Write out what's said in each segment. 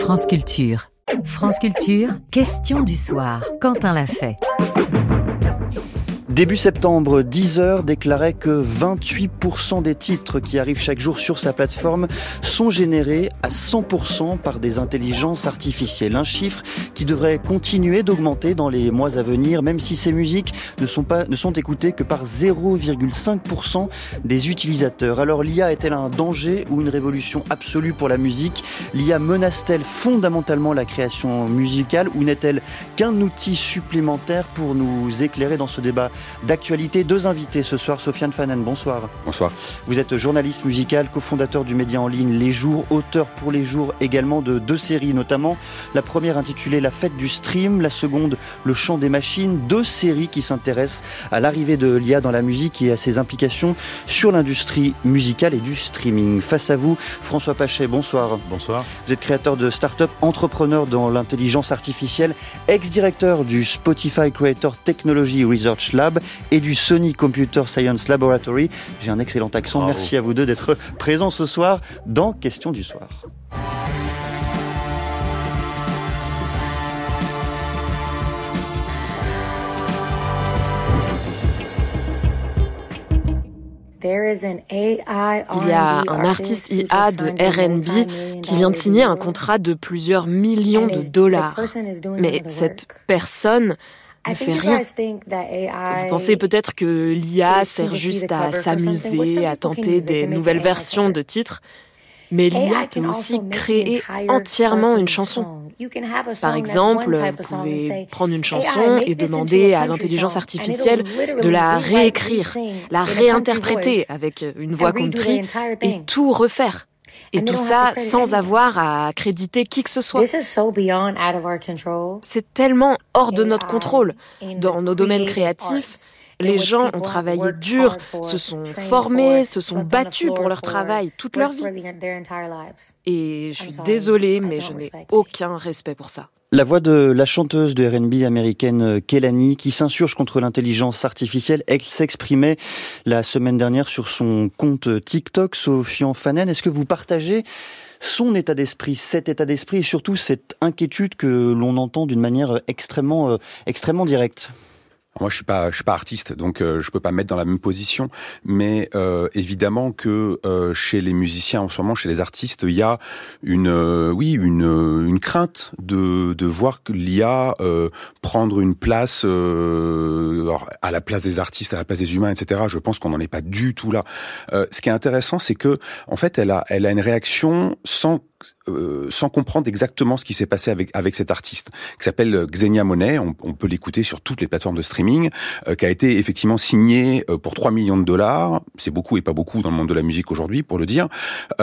France Culture. France Culture, question du soir. Quentin l'a fait. Début septembre, Deezer déclarait que 28% des titres qui arrivent chaque jour sur sa plateforme sont générés à 100% par des intelligences artificielles. Un chiffre qui devrait continuer d'augmenter dans les mois à venir, même si ces musiques ne sont écoutées que par 0,5% des utilisateurs. Alors l'IA est-elle un danger ou une révolution absolue pour la musique ? L'IA menace-t-elle fondamentalement la création musicale ou n'est-elle qu'un outil supplémentaire pour nous éclairer dans ce débat d'actualité? Deux invités ce soir. Sofiane Fanen, bonsoir. Bonsoir. Vous êtes journaliste musical, cofondateur du média en ligne Les Jours, auteur pour Les Jours également de deux séries, notamment la première intitulée La fête du stream, la seconde Le chant des machines, deux séries qui s'intéressent à l'arrivée de l'IA dans la musique et à ses implications sur l'industrie musicale et du streaming. Face à vous, François Pachet, bonsoir. Bonsoir. Vous êtes créateur de start-up, entrepreneur dans l'intelligence artificielle, ex-directeur du Spotify Creator Technology Research Lab et du Sony Computer Science Laboratory. J'ai un excellent accent. Bravo. Merci à vous deux d'être présents ce soir dans Question du soir. Il y a un artiste IA de R&B qui vient de signer un contrat de plusieurs millions de dollars. Mais cette personne ne fait rien. Vous pensez peut-être que l'IA sert juste à s'amuser, à tenter des nouvelles versions de titres, mais l'IA peut aussi créer entièrement une chanson. Par exemple, vous pouvez prendre une chanson et demander à l'intelligence artificielle de la réécrire, la réinterpréter avec une voix country et tout refaire. Et tout ça sans avoir à créditer qui que ce soit. C'est tellement hors de notre contrôle. Dans nos domaines créatifs, les gens ont travaillé dur, se sont formés, se sont battus pour leur travail toute leur vie. Et je suis désolée, mais je n'ai aucun respect pour ça. La voix de la chanteuse de R&B américaine Kehlani, qui s'insurge contre l'intelligence artificielle, elle s'exprimait la semaine dernière sur son compte TikTok. Sofiane Fanen, est-ce que vous partagez son état d'esprit, cet état d'esprit et surtout cette inquiétude que l'on entend d'une manière extrêmement directe ? Moi, je suis pas artiste, donc je peux pas me mettre dans la même position. Mais évidemment que chez les musiciens en ce moment, chez les artistes, il y a une crainte de voir que l'IA prendre une place à la place des artistes, à la place des humains, etc. Je pense qu'on n'en est pas du tout là. Ce qui est intéressant, c'est que en fait, elle a une réaction sans comprendre exactement ce qui s'est passé avec cet artiste qui s'appelle Xenia Monet. On peut l'écouter sur toutes les plateformes de streaming, qui a été effectivement signé pour 3 millions de dollars. C'est beaucoup et pas beaucoup dans le monde de la musique aujourd'hui, pour le dire.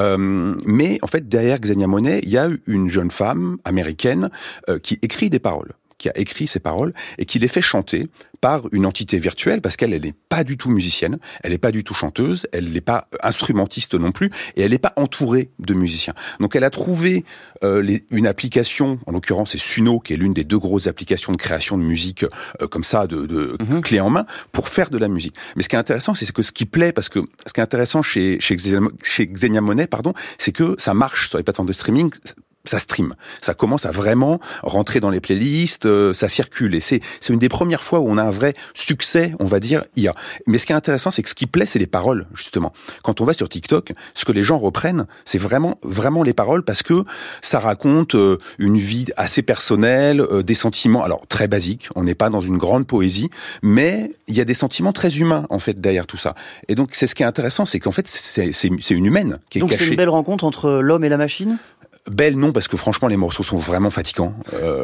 Mais en fait, derrière Xenia Monet, il y a une jeune femme américaine qui écrit des paroles, qui a écrit ces paroles et qui les fait chanter par une entité virtuelle, parce qu'elle n'est pas du tout musicienne, elle n'est pas du tout chanteuse, elle n'est pas instrumentiste non plus, et elle n'est pas entourée de musiciens. Donc elle a trouvé une application, en l'occurrence c'est Suno, qui est l'une des deux grosses applications de création de musique comme ça, de clé en main, pour faire de la musique. Mais ce qui est intéressant, c'est que ce qui plaît, parce que ce qui est intéressant chez Xenia Monet, c'est que ça marche sur les plateformes de streaming. Ça stream, ça commence à vraiment rentrer dans les playlists, ça circule et c'est une des premières fois où on a un vrai succès, on va dire, IA. Mais ce qui est intéressant, c'est que ce qui plaît, c'est les paroles, justement. Quand on va sur TikTok, ce que les gens reprennent, c'est vraiment les paroles, parce que ça raconte une vie assez personnelle, des sentiments, alors très basiques, on n'est pas dans une grande poésie, mais il y a des sentiments très humains, en fait, derrière tout ça. Et donc, c'est ce qui est intéressant, c'est qu'en fait, c'est une humaine qui est cachée. Donc c'est une belle rencontre entre l'homme et la machine ? Belle, non, parce que franchement les morceaux sont vraiment fatigants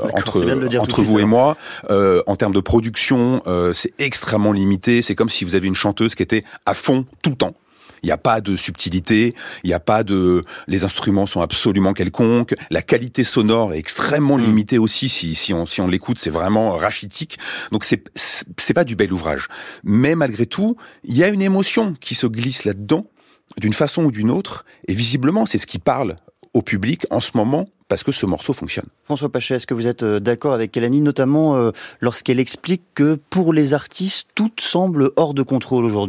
entre vous et moi. En termes de production, c'est extrêmement limité. C'est comme si vous avez une chanteuse qui était à fond tout le temps. Il n'y a pas de subtilité, les instruments sont absolument quelconques, la qualité sonore est extrêmement limitée aussi, si on l'écoute, c'est vraiment rachitique. Donc c'est pas du bel ouvrage. Mais malgré tout, il y a une émotion qui se glisse là-dedans, d'une façon ou d'une autre, et visiblement c'est ce qui parle au public en ce moment, parce que ce morceau fonctionne. François Pachet, est-ce que vous êtes d'accord avec Kehlani, notamment lorsqu'elle explique que pour les artistes, tout semble hors de contrôle aujourd'hui ?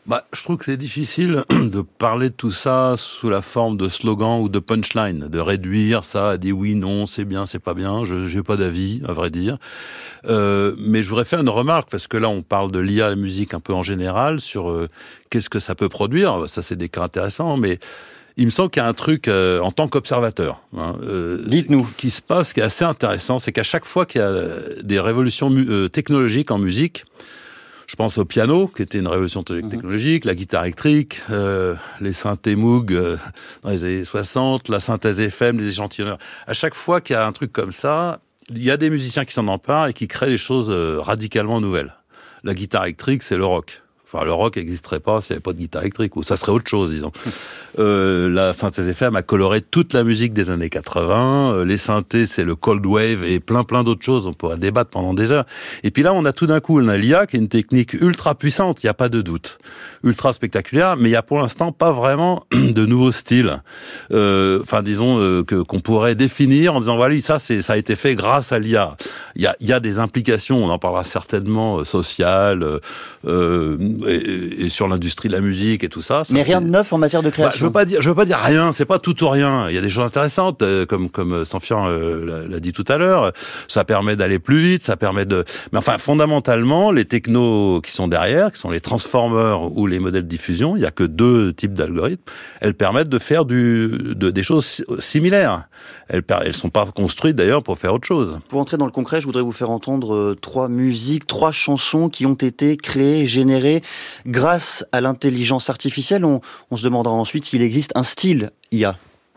Je trouve que c'est difficile de parler de tout ça sous la forme de slogan ou de punchline, de réduire ça à des oui, non, c'est bien, c'est pas bien. Je n'ai pas d'avis, à vrai dire. Mais je voudrais faire une remarque, parce que là, on parle de l'IA à la musique un peu en général, sur qu'est-ce que ça peut produire. Ça, c'est des cas intéressants, mais il me semble qu'il y a un truc, en tant qu'observateur, dites-nous, qui se passe, qui est assez intéressant, c'est qu'à chaque fois qu'il y a des révolutions technologiques en musique, je pense au piano, qui était une révolution technologique, la guitare électrique, les synthés Moog dans les années 60, la synthèse FM, les échantillonneurs. À chaque fois qu'il y a un truc comme ça, il y a des musiciens qui s'en emparent et qui créent des choses radicalement nouvelles. La guitare électrique, c'est le rock. Enfin, le rock n'existerait pas s'il n'y avait pas de guitare électrique, ou ça serait autre chose, disons. La synthèse FM a coloré toute la musique des années 80. Les synthés, c'est le cold wave et plein d'autres choses. On pourrait débattre pendant des heures. Et puis là, on a tout d'un coup l'IA, qui est une technique ultra puissante, il n'y a pas de doute. Ultra spectaculaire, mais il n'y a pour l'instant pas vraiment de nouveaux styles. Disons, qu'on pourrait définir en disant, voilà, ça a été fait grâce à l'IA. Il y a des implications, on en parlera certainement, sociales, et sur l'industrie de la musique et tout ça. Mais rien de neuf en matière de création. Je veux pas dire rien, c'est pas tout ou rien. Il y a des choses intéressantes, comme Sanfian l'a dit tout à l'heure. Ça permet d'aller plus vite, ça permet de... Mais enfin, fondamentalement, les technos qui sont derrière, qui sont les transformers ou les modèles de diffusion, il y a que 2 types d'algorithmes, elles permettent de faire des choses similaires. Elles sont pas construites d'ailleurs pour faire autre chose. Pour entrer dans le concret, je voudrais vous faire entendre 3 musiques, 3 chansons qui ont été créées, générées grâce à l'intelligence artificielle. On se demandera ensuite s'il existe un style IA.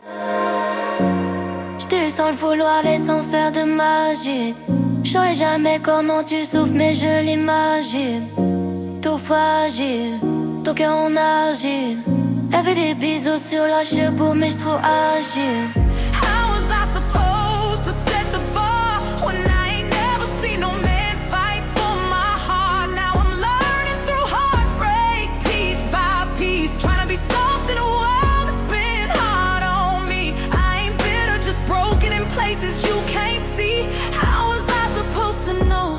Je t'ai eu sans le vouloir et sans faire de magie. Je saurais jamais comment tu souffres, mais je l'imagine. Tout fragile, ton cœur en argile. Avait des bisous sur la cheveux, mais je trouve agile. How was I supposed to set the bar when I ain't never seen no man fight for my heart? Now I'm learning through heartbreak, piece by piece, trying to be soft in a world that's been hard on me. I ain't bitter, just broken in places you can't see. How was I supposed to know?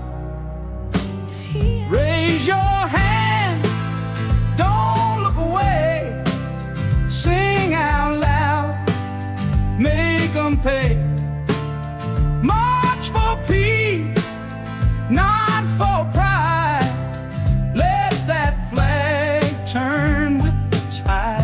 Raise your hand, don't look away. Sing out loud, make them pay. March for peace, not for pride. Let that flag turn with the tide.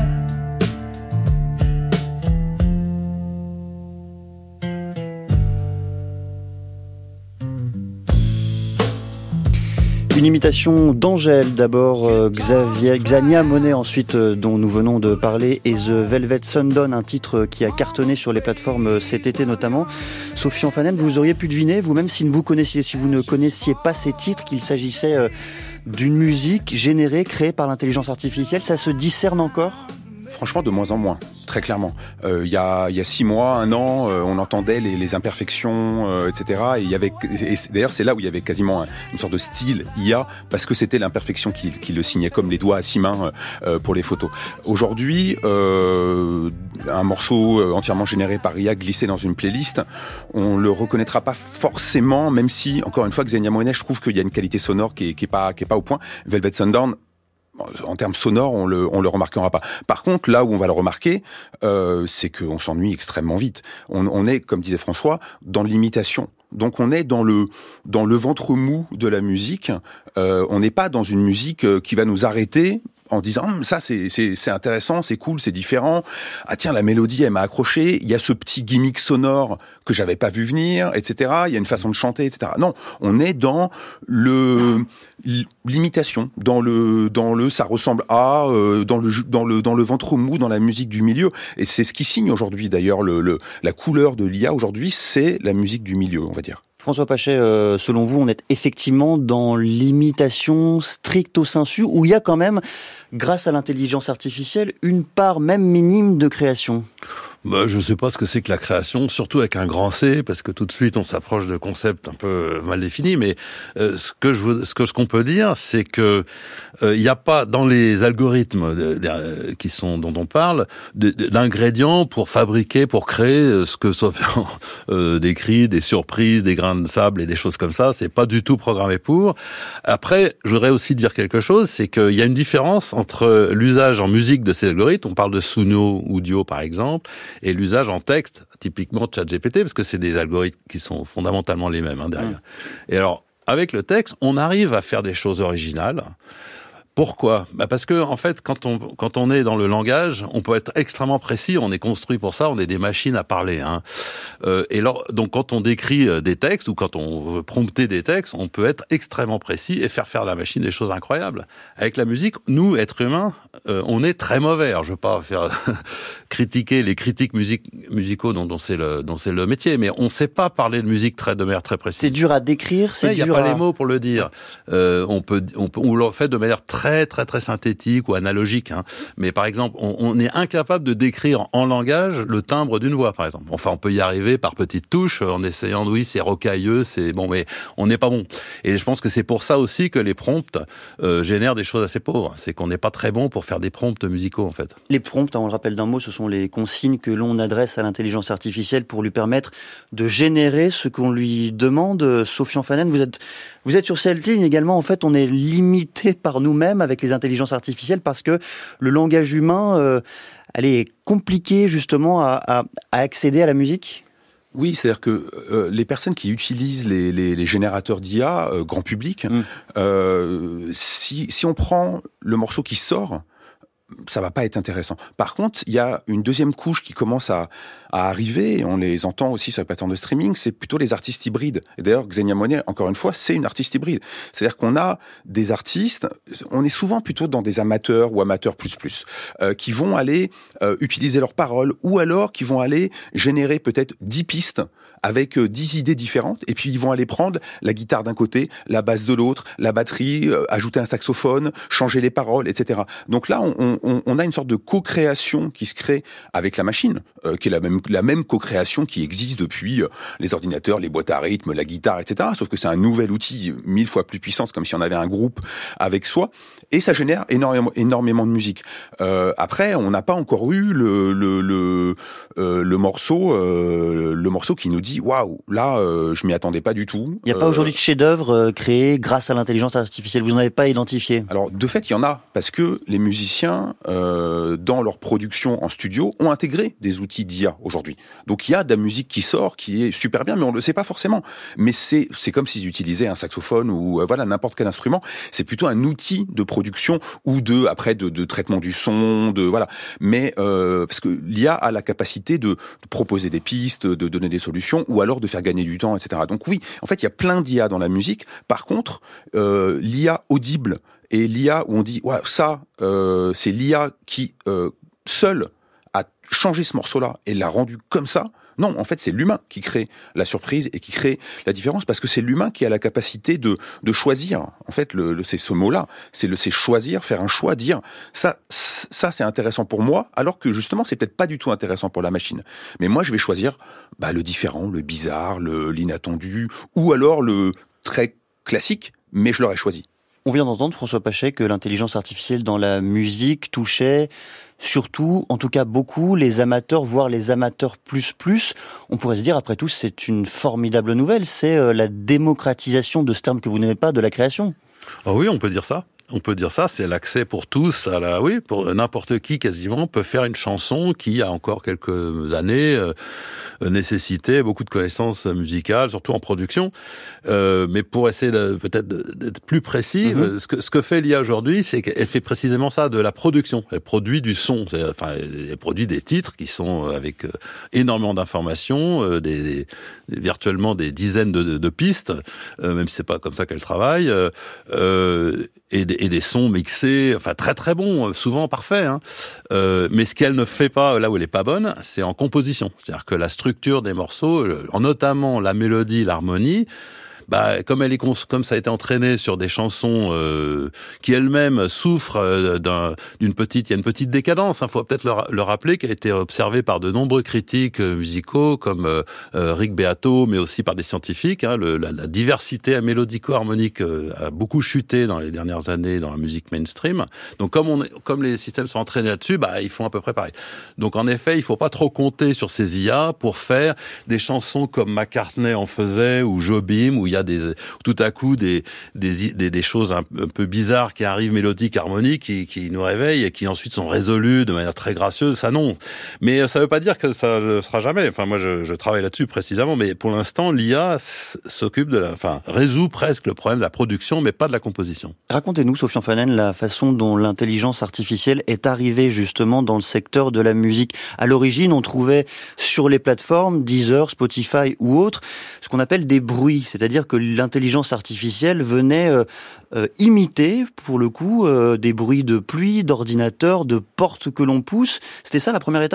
Une imitation d'Angèle d'abord, Xania Monet ensuite, dont nous venons de parler, et The Velvet Sundown, un titre qui a cartonné sur les plateformes cet été notamment. Sophie Enfanen, vous auriez pu deviner, vous-même, si vous ne connaissiez pas ces titres, qu'il s'agissait d'une musique générée, créée par l'intelligence artificielle. Ça se discerne encore ? Franchement, de moins en moins, très clairement. Il y a 6 mois, 1 an, on entendait les imperfections, etc. Et d'ailleurs, c'est là où il y avait quasiment une sorte de style IA, parce que c'était l'imperfection qui le signait, comme les doigts à 6 mains pour les photos. Aujourd'hui, un morceau entièrement généré par IA glissé dans une playlist, on le reconnaîtra pas forcément, même si, encore une fois, Xenia Monet, je trouve qu'il y a une qualité sonore qui est pas au point. Velvet Sundown, en termes sonores, on le remarquera pas. Par contre, là où on va le remarquer, c'est qu'on s'ennuie extrêmement vite. On est, comme disait François, dans l'imitation. Donc on est dans le ventre mou de la musique. On n'est pas dans une musique qui va nous arrêter en disant ça c'est intéressant, c'est cool, c'est différent. Ah tiens, la mélodie elle m'a accroché. Il y a ce petit gimmick sonore que j'avais pas vu venir, etc. Il y a une façon de chanter, etc. Non, on est dans l'imitation, dans le ça ressemble à dans le ventre mou, dans la musique du milieu. Et c'est ce qui signe aujourd'hui d'ailleurs la couleur de l'IA aujourd'hui, c'est la musique du milieu, on va dire. François Pachet, selon vous, on est effectivement dans l'imitation stricto sensu, où il y a quand même, grâce à l'intelligence artificielle, une part même minime de création? Je sais pas ce que c'est que la création, surtout avec un grand C, parce que tout de suite on s'approche de concepts un peu mal définis. Mais ce qu'on peut dire, c'est que il n'y a pas dans les algorithmes dont on parle d'ingrédients pour fabriquer, pour créer ce que Sofian décrit, des surprises, des grains de sable et des choses comme ça. C'est pas du tout programmé pour. Après, je voudrais aussi dire quelque chose, c'est qu'il y a une différence entre l'usage en musique de ces algorithmes. On parle de Suno Audio par exemple. Et l'usage en texte, typiquement ChatGPT, parce que c'est des algorithmes qui sont fondamentalement les mêmes derrière. Et alors, avec le texte, on arrive à faire des choses originales. Pourquoi ? Parce que en fait, quand on est dans le langage, on peut être extrêmement précis. On est construit pour ça. On est des machines à parler. Donc, quand on décrit des textes ou quand on veut prompter des textes, on peut être extrêmement précis et faire à la machine des choses incroyables. Avec la musique, nous, êtres humains, on est très mauvais. Alors, je veux pas faire critiquer les critiques musicaux dont c'est le métier, mais on sait pas parler de musique de manière très précise. C'est dur à décrire. Il n'y a pas les mots pour le dire. On le fait de manière très très très synthétique ou analogique. Mais par exemple, on est incapable de décrire en langage le timbre d'une voix, par exemple. Enfin, on peut y arriver par petites touches, en essayant, oui, c'est rocailleux, c'est bon, mais on n'est pas bon. Et je pense que c'est pour ça aussi que les prompts génèrent des choses assez pauvres. C'est qu'on n'est pas très bon pour faire des prompts musicaux, en fait. Les prompts, on le rappelle d'un mot, ce sont les consignes que l'on adresse à l'intelligence artificielle pour lui permettre de générer ce qu'on lui demande. Sofian Fanen, vous êtes sur cette ligne également. En fait, on est limité par nous-mêmes avec les intelligences artificielles parce que le langage humain, elle est compliqué justement à accéder à la musique. Oui, c'est-à-dire que les personnes qui utilisent les générateurs d'IA grand public, si on prend le morceau qui sort, ça va pas être intéressant. Par contre, il y a une deuxième couche qui commence à arriver, et on les entend aussi sur les plateformes de streaming, c'est plutôt les artistes hybrides. Et d'ailleurs, Xenia Monet, encore une fois, c'est une artiste hybride. C'est-à-dire qu'on a des artistes, on est souvent plutôt dans des amateurs ou amateurs plus, qui vont aller utiliser leurs paroles, ou alors qui vont aller générer peut-être 10 pistes avec 10 idées différentes, et puis ils vont aller prendre la guitare d'un côté, la basse de l'autre, la batterie, ajouter un saxophone, changer les paroles, etc. Donc là, on a une sorte de co-création qui se crée avec la machine, qui est la même co-création qui existe depuis les ordinateurs, les boîtes à rythme, la guitare, etc. Sauf que c'est un nouvel outil 1000 fois plus puissant, comme si on avait un groupe avec soi, et ça génère énormément de musique. Après, on n'a pas encore eu le morceau qui nous dit waouh, là, je m'y attendais pas du tout. Il n'y a pas aujourd'hui de chef-d'œuvre créé grâce à l'intelligence artificielle. Vous n'en avez pas identifié? Alors, de fait, il y en a, parce que les musiciens, dans leur production en studio, ont intégré des outils d'IA aujourd'hui. Donc, il y a de la musique qui sort, qui est super bien, mais on le sait pas forcément. Mais c'est comme s'ils utilisaient un saxophone ou n'importe quel instrument. C'est plutôt un outil de production ou de traitement du son, Mais parce que l'IA a la capacité de proposer des pistes, de donner des solutions, ou alors de faire gagner du temps, etc. Donc oui, en fait, il y a plein d'IA dans la musique. Par contre, l'IA audible et l'IA où on dit ouais, ça, c'est l'IA qui seule a changé ce morceau-là et l'a rendu comme ça. Non, en fait, c'est l'humain qui crée la surprise et qui crée la différence, parce que c'est l'humain qui a la capacité de choisir. En fait, c'est ce mot-là, c'est choisir, faire un choix, dire ça c'est intéressant pour moi, alors que justement c'est peut-être pas du tout intéressant pour la machine. Mais moi, je vais choisir le différent, le bizarre, l'inattendu, ou alors le très classique, mais je l'aurais choisi. On vient d'entendre, François Pachet, que l'intelligence artificielle dans la musique touchait surtout, en tout cas beaucoup, les amateurs, voire les amateurs plus. On pourrait se dire, après tout, c'est une formidable nouvelle. C'est la démocratisation de ce terme que vous n'aimez pas, de la création. Ah oui, on peut dire ça. On peut dire ça, c'est l'accès pour tous pour n'importe qui quasiment peut faire une chanson qui, il y a encore quelques années, nécessitait beaucoup de connaissances musicales, surtout en production. Mais pour essayer peut-être d'être plus précis, ce que fait l'IA aujourd'hui, c'est qu'elle fait précisément ça, de la production. Elle produit du son. Elle produit des titres qui sont avec énormément d'informations, virtuellement des dizaines de pistes, même si c'est pas comme ça qu'elle travaille, et des sons mixés, enfin très très bons, souvent parfaits. Mais ce qu'elle ne fait pas, là où elle est pas bonne, c'est en composition. C'est-à-dire que la structure des morceaux, notamment la mélodie, l'harmonie, comme ça a été entraîné sur des chansons qui elles-mêmes souffrent il y a une petite décadence. Faut peut-être le rappeler, qui a été observé par de nombreux critiques musicaux comme Rick Beato, mais aussi par des scientifiques. La diversité mélodico-harmonique a beaucoup chuté dans les dernières années dans la musique mainstream. Donc comme les systèmes sont entraînés là-dessus, ils font à peu près pareil. Donc en effet, il faut pas trop compter sur ces IA pour faire des chansons comme McCartney en faisait, ou Jobim, où il y a tout à coup des choses un peu bizarres qui arrivent, mélodiques, harmoniques, qui nous réveillent et qui ensuite sont résolues de manière très gracieuse. Ça non. Mais ça veut pas dire que ça le sera jamais. Enfin, moi, je travaille là-dessus précisément, mais pour l'instant, l'IA s'occupe résout presque le problème de la production, mais pas de la composition. Racontez-nous, Sofian Fanen, la façon dont l'intelligence artificielle est arrivée justement dans le secteur de la musique. À l'origine, on trouvait sur les plateformes, Deezer, Spotify ou autres, ce qu'on appelle des bruits, c'est-à-dire que l'intelligence artificielle venait imiter, pour le coup, des bruits de pluie, d'ordinateur, de portes que l'on pousse. C'était ça la première étape ?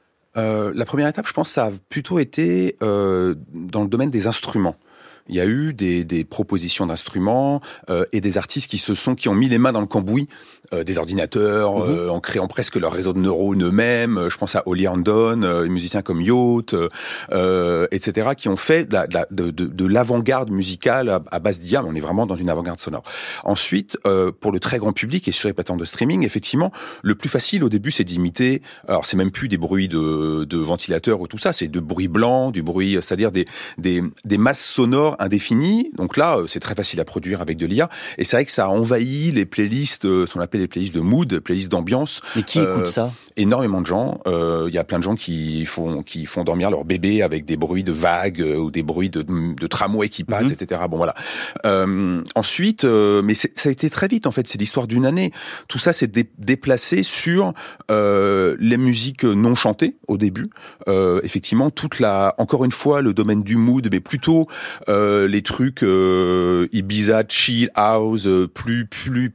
La première étape, je pense, ça a plutôt été dans le domaine des instruments. Il y a eu des propositions d'instruments et des artistes qui ont mis les mains dans le cambouis des ordinateurs, en créant presque leur réseau de neurones eux-mêmes. Je pense à Olly Andon, des musiciens comme Yacht, etc., qui ont fait de l'avant-garde musicale à base d'IA, mais on est vraiment dans une avant-garde sonore. Ensuite, pour le très grand public et sur les plateformes de streaming, effectivement, le plus facile au début, c'est d'imiter. Alors, c'est même plus des bruits de ventilateurs ou tout ça, c'est de bruit blanc, du bruit, c'est-à-dire des masses sonores indéfinies. Donc là, c'est très facile à produire avec de l'IA. Et c'est vrai que ça a envahi les playlists, ce qu'on appelle les playlists de mood, playlists d'ambiance. Mais qui écoute ça ? Énormément de gens. Il y a plein de gens qui font dormir leur bébé avec des bruits de vagues ou des bruits de tramway qui passent, etc. Bon, voilà. Ensuite, mais ça a été très vite, en fait. C'est l'histoire d'une année. Tout ça s'est déplacé sur les musiques non chantées au début. Effectivement, encore une fois, le domaine du mood, mais plutôt les trucs Ibiza, chill, house, plus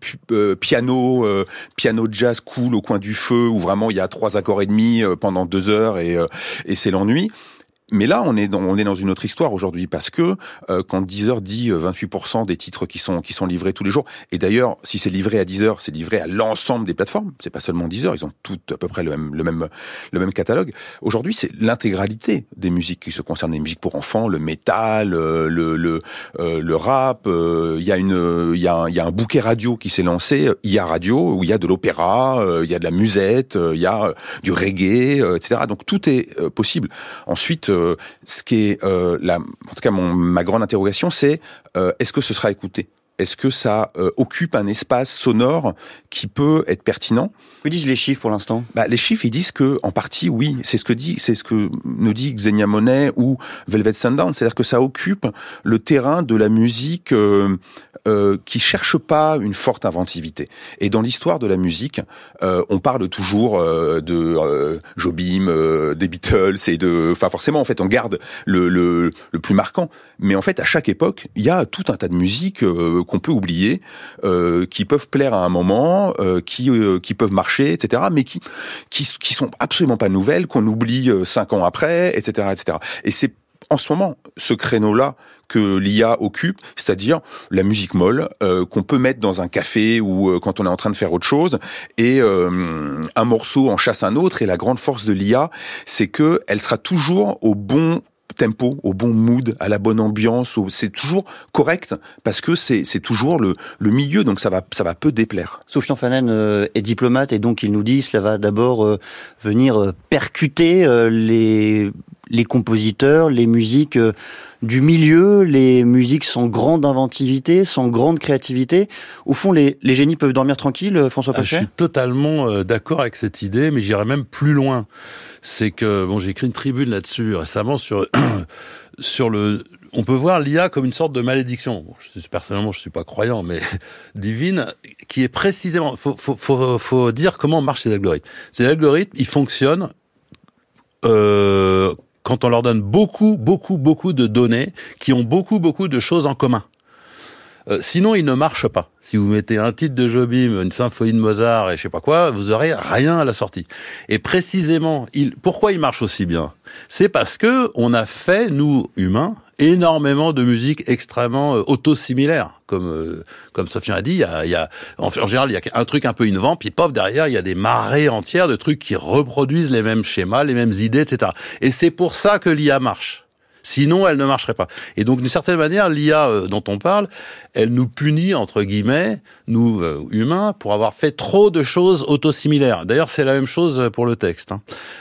piano jazz cool au coin du feu, où vraiment il y a 3 accords et demi pendant 2 heures et c'est l'ennui. Mais là, on est dans une autre histoire aujourd'hui, parce que quand Deezer dit 28% des titres qui sont livrés tous les jours, et d'ailleurs, si c'est livré à Deezer, c'est livré à l'ensemble des plateformes. C'est pas seulement Deezer, ils ont toutes à peu près le même catalogue. Aujourd'hui, c'est l'intégralité des musiques qui se concernent, les musiques pour enfants, le métal, le rap. Il y a un bouquet radio qui s'est lancé, IA Radio, où il y a de l'opéra, il y a de la musette, il y a du reggae, etc. Donc tout est possible. Ensuite, ce qui est en tout cas ma grande interrogation, c'est est-ce que ce sera écouté ? Est-ce que ça occupe un espace sonore qui peut être pertinent ? Que disent les chiffres pour l'instant ? Les chiffres, ils disent que, en partie, oui. C'est ce que nous dit Xenia Monet ou Velvet Sundown. C'est-à-dire que ça occupe le terrain de la musique qui cherche pas une forte inventivité. Et dans l'histoire de la musique, on parle toujours de Jobim, des Beatles forcément, en fait, on garde le plus marquant. Mais en fait, à chaque époque, il y a tout un tas de musiques qu'on peut oublier, qui peuvent plaire à un moment, qui peuvent marcher, etc., mais qui sont absolument pas nouvelles, qu'on oublie 5 ans après, etc., etc. Et c'est en ce moment ce créneau-là que l'IA occupe, c'est-à-dire la musique molle qu'on peut mettre dans un café ou quand on est en train de faire autre chose, et un morceau en chasse un autre. Et la grande force de l'IA, c'est que elle sera toujours au bon tempo, au bon mood, à la bonne ambiance, c'est toujours correct, parce que c'est toujours le milieu, donc ça va peu déplaire. Sofian Fanen est diplomate, et donc il nous dit cela va d'abord venir percuter les compositeurs, les musiques du milieu, les musiques sans grande inventivité, sans grande créativité. Au fond, les génies peuvent dormir tranquilles, François Pachet ? Je suis totalement d'accord avec cette idée, mais j'irais même plus loin. C'est que, j'ai écrit une tribune là-dessus récemment sur on peut voir l'IA comme une sorte de malédiction. Personnellement, je suis pas croyant, mais divine, qui est précisément, faut dire comment marchent ces algorithmes. Ces algorithmes, ils fonctionnent, quand on leur donne beaucoup de données qui ont beaucoup de choses en commun. Sinon, ils ne marchent pas. Si vous mettez un titre de Jobim, une symphonie de Mozart et je sais pas quoi, vous aurez rien à la sortie. Et précisément, pourquoi ils marchent aussi bien ? C'est parce que on a fait, nous, humains, énormément de musique extrêmement autosimilaire. Comme Sofiane a dit, en général, il y a un truc un peu innovant, puis paf, derrière, il y a des marées entières de trucs qui reproduisent les mêmes schémas, les mêmes idées, etc. Et c'est pour ça que l'IA marche. Sinon, elle ne marcherait pas. Et donc, d'une certaine manière, l'IA dont on parle, elle nous punit, entre guillemets, nous, humains, pour avoir fait trop de choses autosimilaires. D'ailleurs, c'est la même chose pour le texte.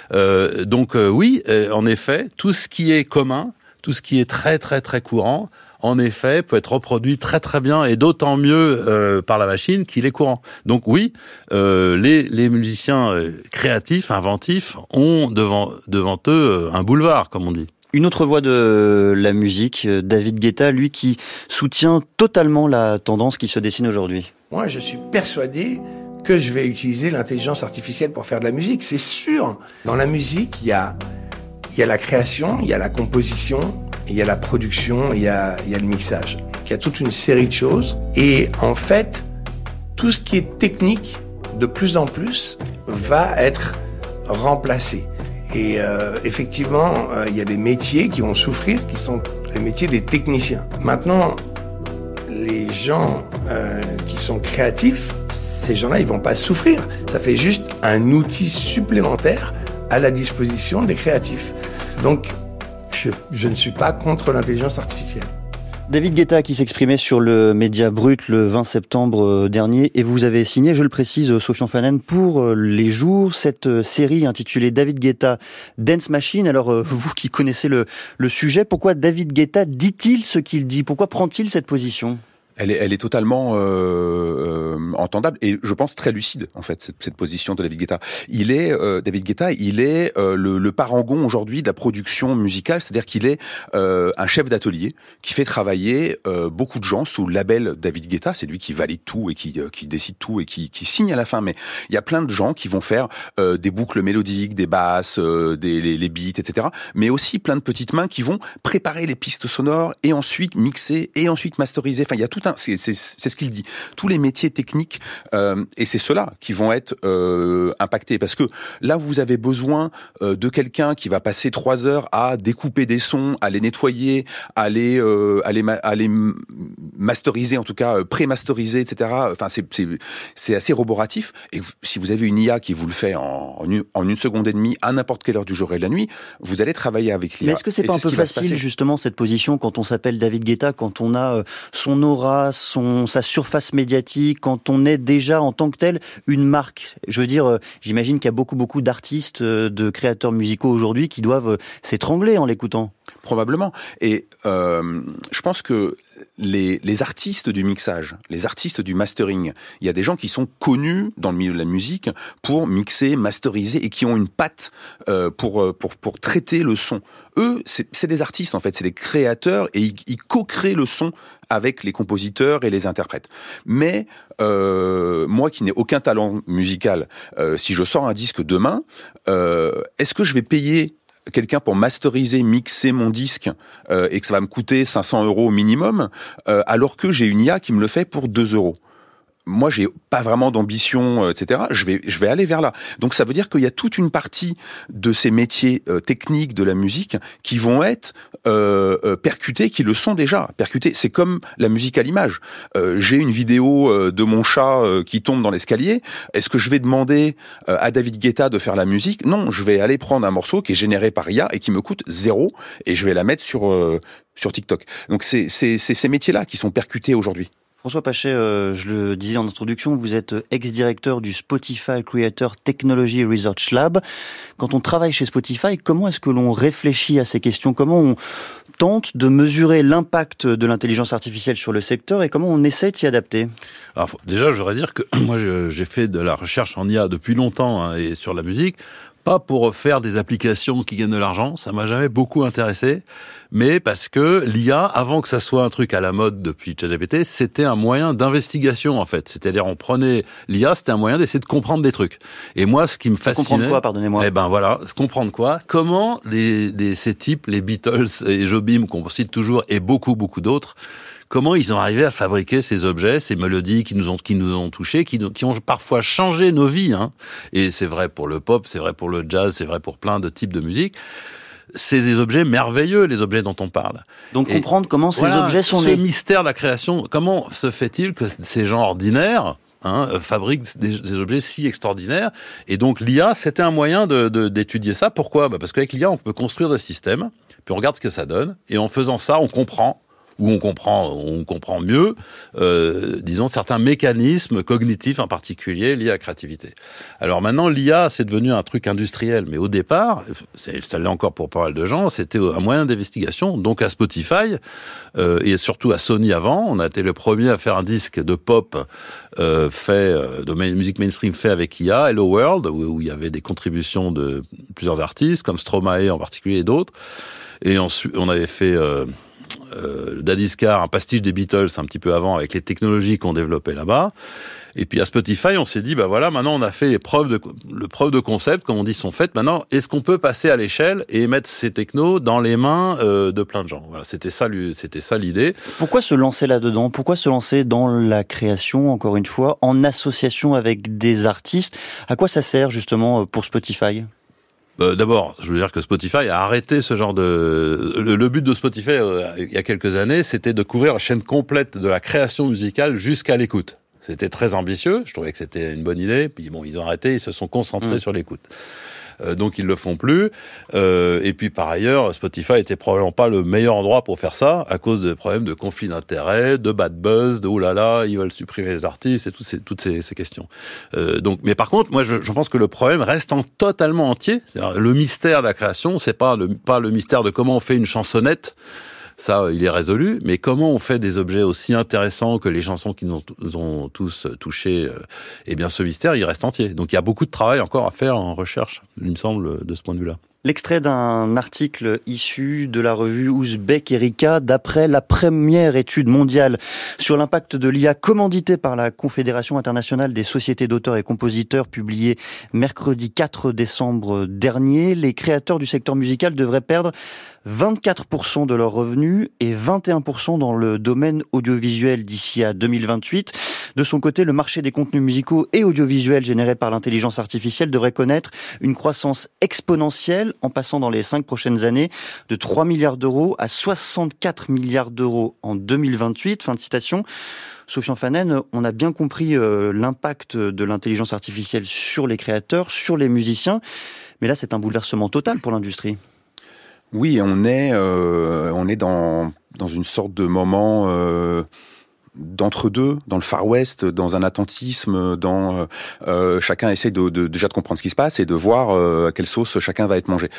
Donc, oui, en effet, tout ce qui est commun, tout ce qui est très, très, très courant, en effet, peut être reproduit très, très bien, et d'autant mieux par la machine qu'il est courant. Donc, oui, les musiciens créatifs, inventifs, ont devant eux un boulevard, comme on dit. Une autre voix de la musique, David Guetta, lui qui soutient totalement la tendance qui se dessine aujourd'hui. Moi, je suis persuadé que je vais utiliser l'intelligence artificielle pour faire de la musique, c'est sûr. Dans la musique, il y a la création, il y a la composition, il y a la production, il y a le mixage. Donc, il y a toute une série de choses. Et en fait, tout ce qui est technique, de plus en plus, va être remplacé. Et effectivement, il y a des métiers qui vont souffrir, qui sont les métiers des techniciens. Maintenant, les gens qui sont créatifs, ces gens-là, ils vont pas souffrir. Ça fait juste un outil supplémentaire à la disposition des créatifs. Donc, je ne suis pas contre l'intelligence artificielle. David Guetta qui s'exprimait sur le Média Brut le 20 septembre dernier, et vous avez signé, je le précise, Sofiane Fanen, pour Les Jours, cette série intitulée David Guetta Dance Machine. Alors vous qui connaissez le sujet, pourquoi David Guetta dit-il ce qu'il dit? Pourquoi prend-il cette position? Elle est totalement entendable et je pense très lucide en fait cette position de David Guetta. David Guetta, il est le parangon aujourd'hui de la production musicale, c'est-à-dire qu'il est un chef d'atelier qui fait travailler beaucoup de gens sous le label David Guetta. C'est lui qui valide tout et qui décide tout et qui signe à la fin. Mais il y a plein de gens qui vont faire des boucles mélodiques, des basses, les beats, etc. Mais aussi plein de petites mains qui vont préparer les pistes sonores et ensuite mixer et ensuite masteriser. Enfin, il y a tout c'est ce qu'il dit. Tous les métiers techniques, et c'est ceux-là qui vont être impactés. Parce que là, vous avez besoin de quelqu'un qui va passer 3 heures à découper des sons, à les nettoyer, à les masteriser, en tout cas pré-masteriser, etc. Enfin, c'est assez roboratif. Et si vous avez une IA qui vous le fait en une seconde et demie, à n'importe quelle heure du jour et de la nuit, vous allez travailler avec l'IA. Mais est-ce que c'est pas un peu facile, justement, cette position, quand on s'appelle David Guetta, quand on a son aura, sa surface médiatique, quand on est déjà en tant que tel une marque? Je veux dire, j'imagine qu'il y a beaucoup d'artistes, de créateurs musicaux aujourd'hui qui doivent s'étrangler en l'écoutant. Probablement. Et je pense que les artistes du mixage, les artistes du mastering, il y a des gens qui sont connus dans le milieu de la musique pour mixer, masteriser et qui ont une patte pour traiter le son. Eux, c'est des artistes en fait, c'est des créateurs et ils co-créent le son avec les compositeurs et les interprètes. Mais moi qui n'ai aucun talent musical, si je sors un disque demain, est-ce que je vais payer quelqu'un pour masteriser, mixer mon disque et que ça va me coûter 500 € au minimum, alors que j'ai une IA qui me le fait pour 2 €? Moi, j'ai pas vraiment d'ambition, etc. Je vais aller vers là. Donc, ça veut dire qu'il y a toute une partie de ces métiers techniques de la musique qui vont être percutés, qui le sont déjà percutés. C'est comme la musique à l'image. J'ai une vidéo de mon chat qui tombe dans l'escalier. Est-ce que je vais demander à David Guetta de faire la musique? Non, je vais aller prendre un morceau qui est généré par IA et qui me coûte 0 et je vais la mettre sur TikTok. Donc, c'est ces métiers-là qui sont percutés aujourd'hui. François Pachet, je le disais en introduction, vous êtes ex-directeur du Spotify Creator Technology Research Lab. Quand on travaille chez Spotify, comment est-ce que l'on réfléchit à ces questions? Comment on tente de mesurer l'impact de l'intelligence artificielle sur le secteur et comment on essaie de s'y adapter? Alors, déjà, je voudrais dire que moi, j'ai fait de la recherche en IA depuis longtemps et sur la musique. Pas pour faire des applications qui gagnent de l'argent, ça m'a jamais beaucoup intéressé, mais parce que l'IA, avant que ça soit un truc à la mode depuis ChatGPT, c'était un moyen d'investigation en fait. C'est-à-dire on prenait l'IA, c'était un moyen d'essayer de comprendre des trucs. Et moi, ce qui me fascinait... Comprendre quoi, pardonnez-moi? Eh ben voilà, comprendre quoi? Comment ces types, les Beatles et Jobim, qu'on cite toujours, et beaucoup d'autres, comment ils ont arrivé à fabriquer ces objets, ces mélodies qui nous ont touchés, qui ont parfois changé nos vies, hein. Et c'est vrai pour le pop, c'est vrai pour le jazz, c'est vrai pour plein de types de musique. c'est des objets merveilleux, les objets dont on parle. Donc comprendre comment ces objets sont nés. Ce mystère de la création, comment se fait-il que ces gens ordinaires fabriquent des objets si extraordinaires? Et donc l'IA, c'était un moyen d'étudier ça. Pourquoi? Parce qu'avec l'IA, on peut construire des systèmes, puis on regarde ce que ça donne, et en faisant ça, on comprend mieux, disons, certains mécanismes cognitifs en particulier liés à la créativité. Alors maintenant, l'IA, c'est devenu un truc industriel, mais au départ, ça l'est encore pour pas mal de gens, c'était un moyen d'investigation. Donc à Spotify, et surtout à Sony avant, on a été le premier à faire un disque de pop de musique mainstream fait avec IA, Hello World, où il y avait des contributions de plusieurs artistes, comme Stromae en particulier et d'autres. Et ensuite, on avait fait... Daddy's Car, un pastiche des Beatles un petit peu avant avec les technologies qu'on développait là-bas. Et puis à Spotify, on s'est dit, voilà, maintenant on a fait les preuves de concept, comme on dit, sont faites. Maintenant, est-ce qu'on peut passer à l'échelle et mettre ces technos dans les mains de plein de gens? Voilà, c'était ça l'idée. Pourquoi se lancer là-dedans? Pourquoi se lancer dans la création, encore une fois, en association avec des artistes? À quoi ça sert justement pour Spotify? D'abord, je veux dire que Spotify a arrêté ce genre de... Le but de Spotify, il y a quelques années, c'était de couvrir la chaîne complète de la création musicale jusqu'à l'écoute. C'était très ambitieux, je trouvais que c'était une bonne idée, puis bon, ils ont arrêté, ils se sont concentrés sur l'écoute. Donc ils le font plus. Et puis par ailleurs, Spotify était probablement pas le meilleur endroit pour faire ça, à cause de problèmes de conflits d'intérêts, de bad buzz, de oulala, ils veulent supprimer les artistes et toutes ces questions. Mais par contre, moi je pense que le problème reste totalement entier. Le mystère de la création, c'est pas le mystère de comment on fait une chansonnette. Ça, il est résolu. Mais comment on fait des objets aussi intéressants que les chansons qui nous ont tous touchés? Eh bien, ce mystère, il reste entier. Donc, il y a beaucoup de travail encore à faire en recherche, il me semble, de ce point de vue-là. L'extrait d'un article issu de la revue Ouzbek Erika, d'après la première étude mondiale sur l'impact de l'IA commanditée par la Confédération internationale des sociétés d'auteurs et compositeurs, publiée mercredi 4 décembre dernier. Les créateurs du secteur musical devraient perdre 24% de leurs revenus et 21% dans le domaine audiovisuel d'ici à 2028. De son côté, le marché des contenus musicaux et audiovisuels générés par l'intelligence artificielle devrait connaître une croissance exponentielle en passant dans les 5 prochaines années de 3 milliards d'euros à 64 milliards d'euros en 2028. Fin de citation. Sofian Fanen, on a bien compris l'impact de l'intelligence artificielle sur les créateurs, sur les musiciens, mais là c'est un bouleversement total pour l'industrie. Oui, on est dans une sorte de moment d'entre-deux, dans le Far West, dans un attentisme, chacun essaie déjà de comprendre ce qui se passe et de voir à quelle sauce chacun va être mangé.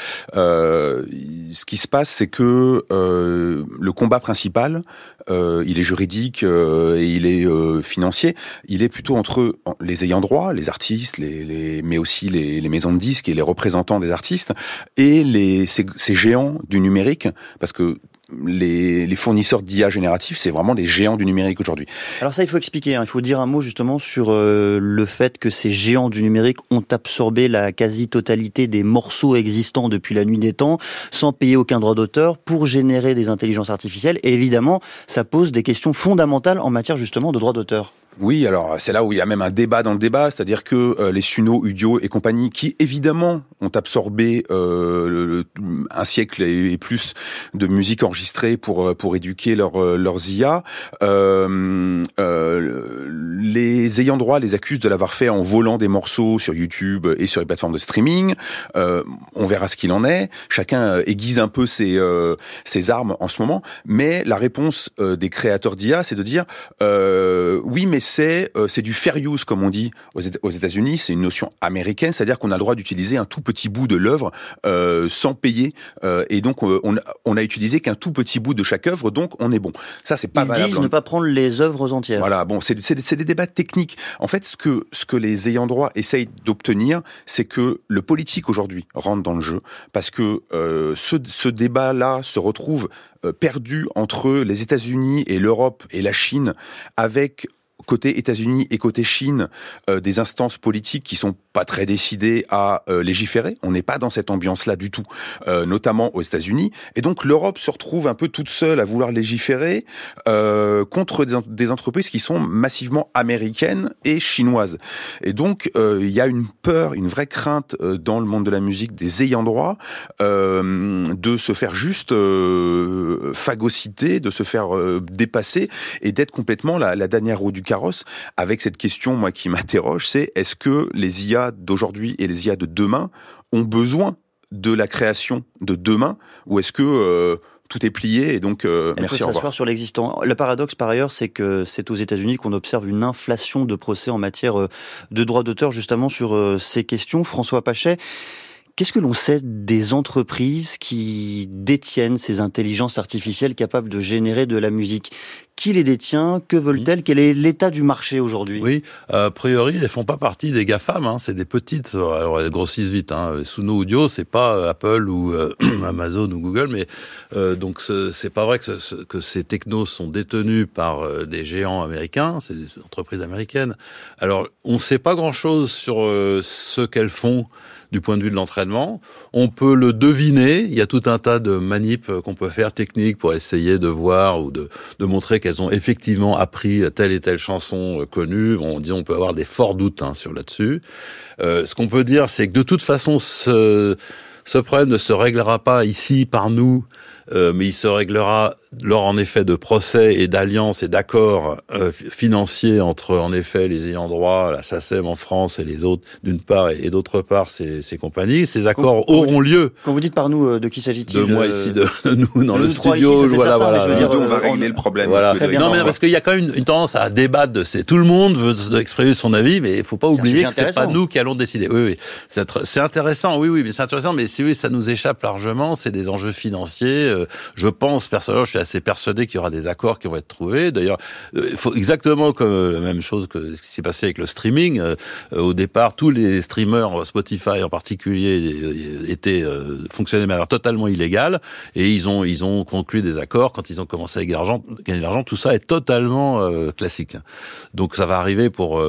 Ce qui se passe, c'est que le combat principal, il est juridique et il est financier. Il est plutôt entre les ayants droit, les artistes, mais aussi les maisons de disques et les représentants des artistes et ces géants du numérique, parce que les fournisseurs d'IA génératifs, c'est vraiment des géants du numérique aujourd'hui. Alors ça, il faut expliquer, il faut dire un mot justement sur le fait que ces géants du numérique ont absorbé la quasi-totalité des morceaux existants depuis la nuit des temps, sans payer aucun droit d'auteur, pour générer des intelligences artificielles. Et évidemment, ça pose des questions fondamentales en matière justement de droit d'auteur. Oui, alors c'est là où il y a même un débat dans le débat, c'est-à-dire que les Suno, Udio et compagnie, qui évidemment ont absorbé un siècle et plus de musique enregistrée pour éduquer leurs IA, les ayants droit les accusent de l'avoir fait en volant des morceaux sur YouTube et sur les plateformes de streaming. On verra ce qu'il en est. Chacun aiguise un peu ses armes en ce moment, mais la réponse des créateurs d'IA, c'est de dire oui, mais c'est du fair use, comme on dit aux États-Unis. C'est une notion américaine, c'est-à-dire qu'on a le droit d'utiliser un tout petit bout de l'œuvre sans payer, et donc on a utilisé qu'un tout petit bout de chaque œuvre, donc on est bon. Ça, c'est pas valable. Ils disent ne pas prendre les œuvres entières. Voilà, bon, c'est des débats techniques. En fait, ce que les ayants droit essayent d'obtenir, c'est que le politique aujourd'hui rentre dans le jeu, parce que ce débat-là se retrouve perdu entre les États-Unis et l'Europe et la Chine, avec côté États-Unis et côté Chine, des instances politiques qui sont pas très décidées à légiférer. On n'est pas dans cette ambiance-là du tout, notamment aux États-Unis. Et donc l'Europe se retrouve un peu toute seule à vouloir légiférer contre des entreprises qui sont massivement américaines et chinoises. Et donc il y a une peur, une vraie crainte dans le monde de la musique des ayants droit de se faire juste phagocyter, de se faire dépasser et d'être complètement la dernière roue du carrosse, avec cette question, moi, qui m'interroge, c'est est-ce que les IA d'aujourd'hui et les IA de demain ont besoin de la création de demain, ou est-ce que tout est plié et donc merci, au revoir. S'asseoir sur l'existant. Le paradoxe, par ailleurs, c'est que c'est aux États-Unis qu'on observe une inflation de procès en matière de droits d'auteur, justement, sur ces questions. François Pachet, qu'est-ce que l'on sait des entreprises qui détiennent ces intelligences artificielles capables de générer de la musique ? Qui les détient ? Que veulent-elles ? Quel est l'état du marché aujourd'hui ? Oui, a priori, elles font pas partie des GAFAM, hein, c'est des petites, alors elles grossissent vite. Hein. Suno Audio, c'est pas Apple ou Amazon ou Google, mais donc c'est pas vrai que ces technos sont détenus par des géants américains, c'est des entreprises américaines. Alors, on sait pas grand-chose sur ce qu'elles font du point de vue de l'entraînement. On peut le deviner, il y a tout un tas de manips qu'on peut faire, techniques, pour essayer de voir ou de montrer qu'elles ont effectivement appris telle et telle chanson connue. On peut avoir des forts doutes sur là-dessus. Ce qu'on peut dire, c'est que de toute façon, ce problème ne se réglera pas ici par nous, mais il se réglera lors en effet de procès et d'alliances et d'accords financiers entre en effet les ayants droit, la SACEM en France et les autres d'une part et d'autre part ces compagnies. Ces accords auront lieu. Quand vous dites par nous, de qui s'agit-il ? De moi ici, de nous dans le studio. Ici, voilà. Je veux dire, on va régler le problème. Voilà. Non, mais parce qu'il y a quand même une tendance à débattre tout le monde veut exprimer son avis, mais il faut pas oublier que c'est pas nous qui allons décider. Oui. C'est intéressant. Oui, mais c'est intéressant, mais si oui, ça nous échappe largement. C'est des enjeux financiers. Je pense, personnellement, je suis assez persuadé qu'il y aura des accords qui vont être trouvés. D'ailleurs, il faut exactement comme la même chose que ce qui s'est passé avec le streaming. Au départ, tous les streamers, Spotify en particulier, fonctionnaient de manière totalement illégale, et ils ont conclu des accords quand ils ont commencé à gagner de l'argent. Tout ça est totalement classique. Donc ça va arriver pour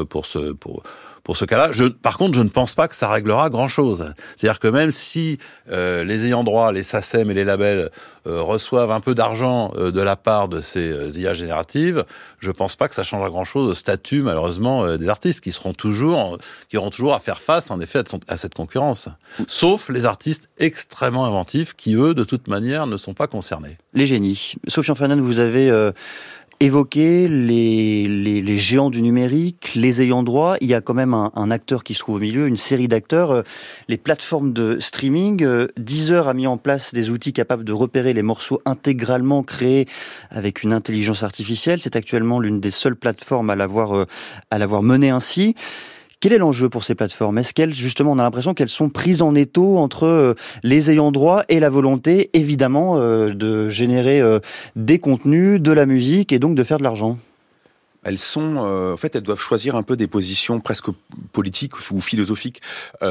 ce cas-là. Par contre, je ne pense pas que ça réglera grand-chose. C'est-à-dire que même si les ayants droit, les SACEM et les labels reçoivent un peu d'argent de la part de ces IA génératives, je pense pas que ça changera grand-chose au statut, malheureusement, des artistes qui auront toujours à faire face, en effet, à cette concurrence. Sauf les artistes extrêmement inventifs qui, eux, de toute manière, ne sont pas concernés. Les génies. Sofiane Fernand, vous avez évoquer les géants du numérique, les ayants droit. Il y a quand même un acteur qui se trouve au milieu, une série d'acteurs, les plateformes de streaming. Deezer a mis en place des outils capables de repérer les morceaux intégralement créés avec une intelligence artificielle. C'est actuellement l'une des seules plateformes à l'avoir mené ainsi. Quel est l'enjeu pour ces plateformes ? Est-ce qu'elles, justement, on a l'impression qu'elles sont prises en étau entre les ayants droit et la volonté, évidemment, de générer des contenus, de la musique et donc de faire de l'argent ? Elles sont, en fait, elles doivent choisir un peu des positions presque politiques ou philosophiques.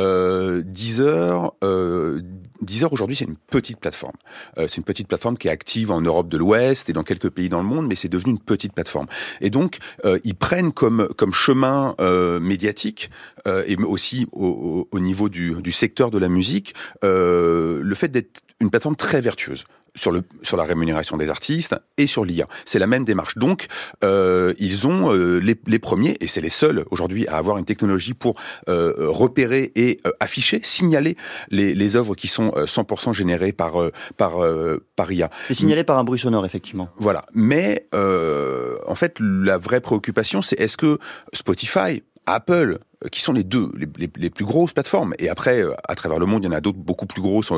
Deezer aujourd'hui, c'est une petite plateforme. C'est une petite plateforme qui est active en Europe de l'Ouest et dans quelques pays dans le monde, mais c'est devenu une petite plateforme. Et donc, ils prennent comme chemin médiatique et aussi au niveau du secteur de la musique le fait d'être une plateforme très vertueuse sur la rémunération des artistes et sur l'IA. C'est la même démarche. Donc, ils ont les premiers, et c'est les seuls aujourd'hui à avoir une technologie pour repérer et afficher, signaler les œuvres qui sont 100% générées par IA. C'est signalé par un bruit sonore, effectivement. Voilà. Mais en fait, la vraie préoccupation, c'est est-ce que Spotify, Apple, qui sont les deux, les plus grosses plateformes. Et après, à travers le monde, il y en a d'autres beaucoup plus grosses,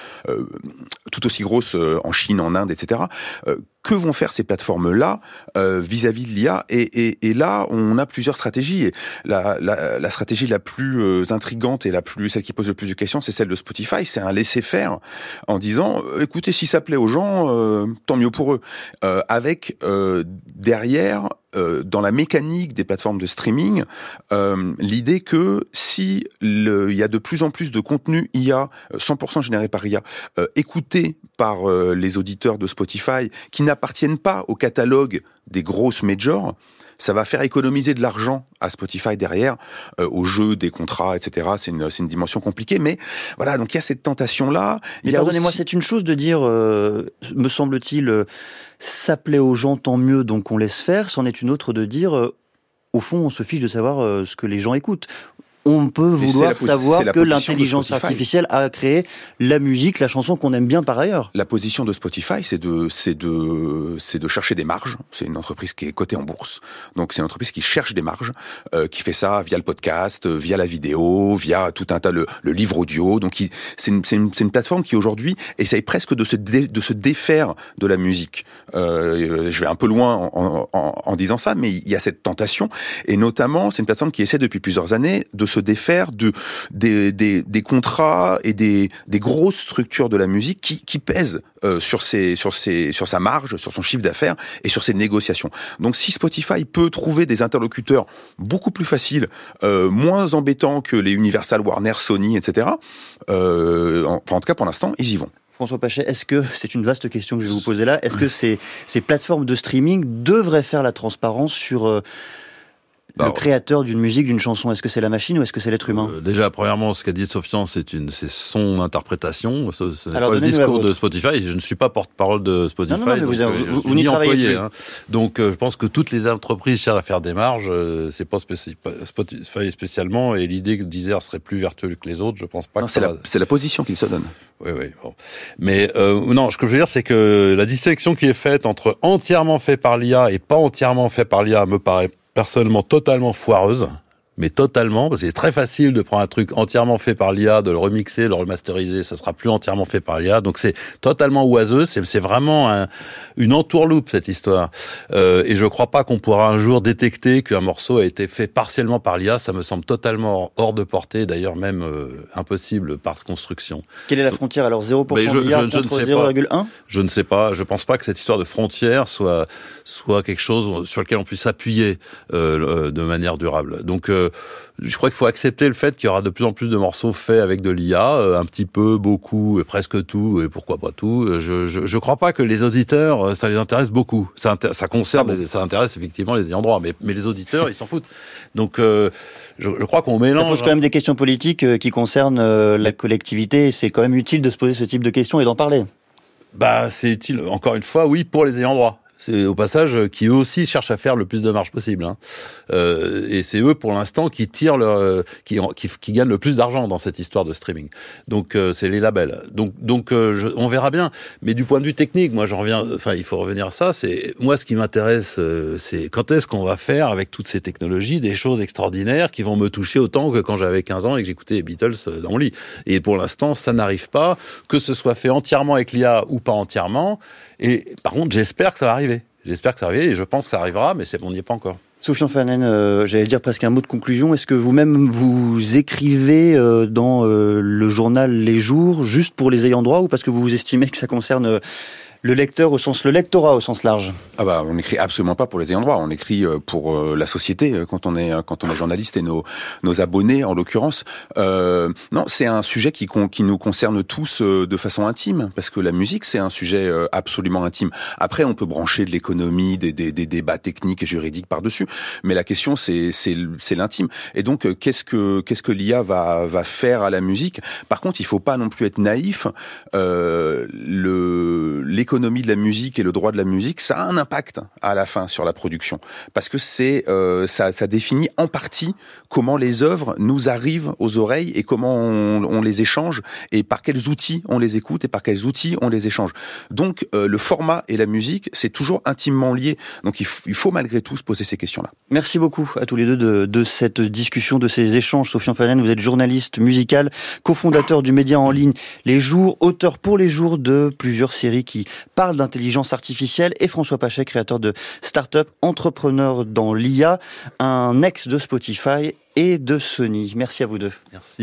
tout aussi grosses en Chine, en Inde, etc. Que vont faire ces plateformes-là vis-à-vis de l'IA ? Et là, on a plusieurs stratégies. Et la stratégie la plus intrigante et celle qui pose le plus de questions, c'est celle de Spotify. C'est un laisser-faire en disant, écoutez, si ça plaît aux gens, tant mieux pour eux. Avec derrière, dans la mécanique des plateformes de streaming, l'idée que si il y a de plus en plus de contenu IA 100% généré par IA, écouté par les auditeurs de Spotify, qui n'appartiennent pas au catalogue des grosses majors, ça va faire économiser de l'argent à Spotify derrière, au jeu des contrats, etc. C'est une dimension compliquée, mais voilà, donc il y a cette tentation-là. Mais pardonnez-moi, c'est une chose de dire, me semble-t-il, ça plaît aux gens, tant mieux, donc on laisse faire. C'en est une autre de dire, au fond, on se fiche de savoir ce que les gens écoutent. On peut vouloir savoir que l'intelligence artificielle a créé la musique, la chanson qu'on aime bien par ailleurs. La position de Spotify, c'est de chercher des marges. C'est une entreprise qui est cotée en bourse. Donc c'est une entreprise qui cherche des marges, qui fait ça via le podcast, via la vidéo, via tout un tas, le livre audio. Donc c'est une plateforme qui aujourd'hui essaye presque de se défaire de la musique. Je vais un peu loin en disant ça, mais il y a cette tentation. Et notamment, c'est une plateforme qui essaie depuis plusieurs années de se défaire des contrats et des grosses structures de la musique qui pèsent sur sa marge, sur son chiffre d'affaires et sur ses négociations. Donc si Spotify peut trouver des interlocuteurs beaucoup plus faciles, moins embêtants que les Universal, Warner, Sony, etc., en tout cas pour l'instant, ils y vont. François Pachet, est-ce que, c'est une vaste question que je vais vous poser là, est-ce que ces plateformes de streaming devraient faire la transparence sur le créateur d'une musique, d'une chanson? Est-ce que c'est la machine ou est-ce que c'est l'être humain? Déjà, premièrement, ce qu'a dit Sofian, c'est son interprétation. Ce n'est pas le discours de Spotify. Je ne suis pas porte-parole de Spotify. Non, mais vous n'y travaillez plus. Donc, je pense que toutes les entreprises cherchent à faire des marges. C'est pas Spotify spécialement. Et l'idée que Deezer serait plus vertueux que les autres, je pense pas que c'est la position qu'il se donne. Oui. Bon. Mais non, ce que je veux dire, c'est que la distinction qui est faite entre entièrement fait par l'IA et pas entièrement fait par l'IA me paraît personnellement totalement foireuse, mais totalement, parce que c'est très facile de prendre un truc entièrement fait par l'IA, de le remixer, de le remasteriser, ça sera plus entièrement fait par l'IA, donc c'est totalement oiseux, c'est vraiment une entourloupe cette histoire, et je crois pas qu'on pourra un jour détecter qu'un morceau a été fait partiellement par l'IA, ça me semble totalement hors de portée, d'ailleurs même impossible par construction. Quelle est la frontière alors, 0% d'IA contre 0,1 ? Je ne sais pas, je pense pas que cette histoire de frontière soit quelque chose sur lequel on puisse s'appuyer de manière durable. Donc je crois qu'il faut accepter le fait qu'il y aura de plus en plus de morceaux faits avec de l'IA, un petit peu, beaucoup, et presque tout, et pourquoi pas tout. Je crois pas que les auditeurs, ça les intéresse beaucoup. Ça intéresse effectivement les ayants droit, mais les auditeurs, ils s'en foutent. Donc je crois qu'on mélange. Ça pose quand même des questions politiques qui concernent la collectivité, et c'est quand même utile de se poser ce type de questions et d'en parler. C'est utile, encore une fois, oui, pour les ayants droit. C'est au passage qui eux aussi cherchent à faire le plus de marge possible, hein. Et c'est eux pour l'instant qui tirent qui gagnent le plus d'argent dans cette histoire de streaming. Donc c'est les labels. Donc on verra bien. Mais du point de vue technique, moi il faut revenir à ça. C'est moi ce qui m'intéresse, c'est quand est-ce qu'on va faire avec toutes ces technologies des choses extraordinaires qui vont me toucher autant que quand j'avais 15 ans et que j'écoutais les Beatles dans mon lit. Et pour l'instant, ça n'arrive pas, que ce soit fait entièrement avec l'IA ou pas entièrement. Et par contre, j'espère que ça va arriver. J'espère que ça va arriver et je pense que ça arrivera, mais on n'y est pas encore. Sofian Fanen, j'allais dire presque un mot de conclusion. Est-ce que vous-même vous écrivez dans le journal Les Jours juste pour les ayants droit ou parce que vous estimez que ça concerne le lectorat au sens large? On n'écrit absolument pas pour les ayants droit. On écrit pour la société quand on est journaliste et nos abonnés en l'occurrence. Non, c'est un sujet qui nous concerne tous de façon intime parce que la musique c'est un sujet absolument intime. Après, on peut brancher de l'économie, des débats techniques et juridiques par-dessus, mais la question c'est l'intime. Et donc qu'est-ce que l'IA va faire à la musique? Par contre, il faut pas non plus être naïf. L'économie de la musique et le droit de la musique, ça a un impact à la fin sur la production, parce que ça définit en partie comment les œuvres nous arrivent aux oreilles et comment on les échange et par quels outils on les écoute et par quels outils on les échange. Donc le format et la musique, c'est toujours intimement lié. Donc il faut malgré tout se poser ces questions-là. Merci beaucoup à tous les deux de cette discussion, de ces échanges. Sofian Fanen, vous êtes journaliste musical, cofondateur du média en ligne Les Jours, auteur pour Les Jours de plusieurs séries qui parle d'intelligence artificielle, et François Pachet, créateur de start-up, entrepreneur dans l'IA, un ex de Spotify et de Sony. Merci à vous deux. Merci.